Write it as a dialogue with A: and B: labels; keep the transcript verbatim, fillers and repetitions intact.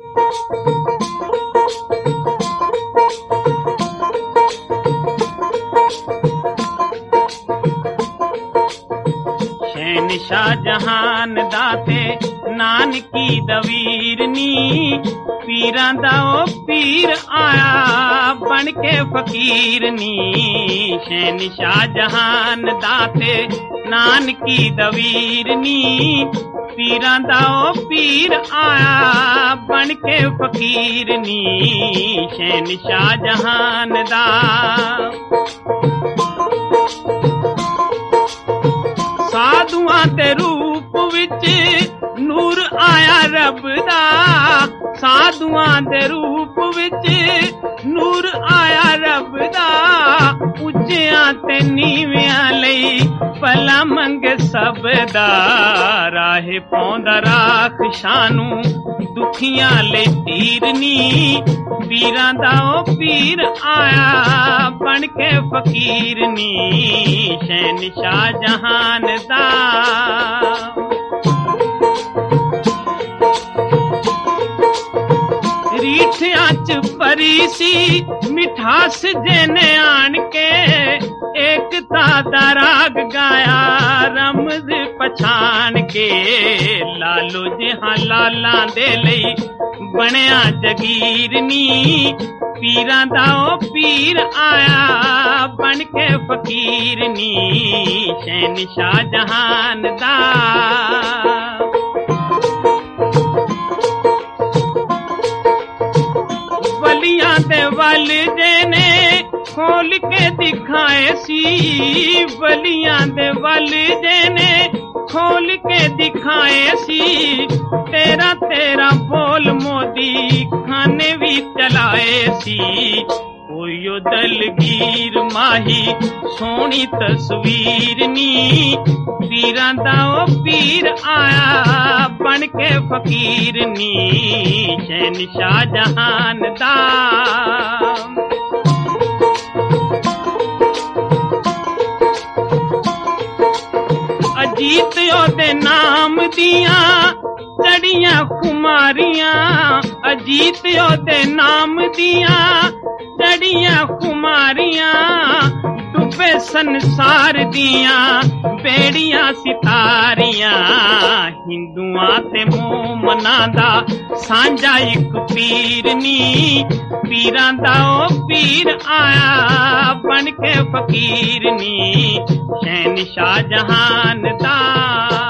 A: शहनशाह जहान दाते नानकी दवीरनी पीरां दा ओ पीर आया बन के फकीरनी। शहनशाह जहान दाते नानकी दवीरनी पीरां दा ओ पीर आया बन के फकीरनी। शहनशाह जहान दा साधुआं दे रूप विच नूर आया रब दा, साधुआं दे रूप विच नूर आया रब दा। उच्चियां ते नीवियां लई भला मंगे सब दा, राहे पौंदा राख शानू दुखियां लई तीरनी। पीरां दा ओ पीर आया बन के फकीरनी। शहनशाह जहान दा रीठियां च भरी सी मिठास जेने आन के, एकता दा राग गाया रमज पछान के। लालो जिहां लालां दे लई बनया जगीरनी। पीरां दा ओ पीर आया बन के फकीरनी। शहनशाह जहान दा वलियां दे वल जेने खोल के दिखाए सी, वलियां दे वल जेने खोल के दिखाए सी। तेरा तेरा बोल मोदी खाने भी चलाए सी। कोई दलगीर माही सोनी तस्वीरनी। पीरां दा ओ पीर आया बन के फकीरनी। शहनशाह जहान दा अजीत ओदे नाम दियां चढ़ियां खुमारियां, अजीत ओदे नाम दियां चढ़ियां खुमारियां। डुबे संसार दियां बेड़ियां सितारियां। हिंदुआं ते मोमनां दा सांझा इक पीरनी। पीरां दा ओ पीर आया बन के फकीरनी। शहनशाह जहान दा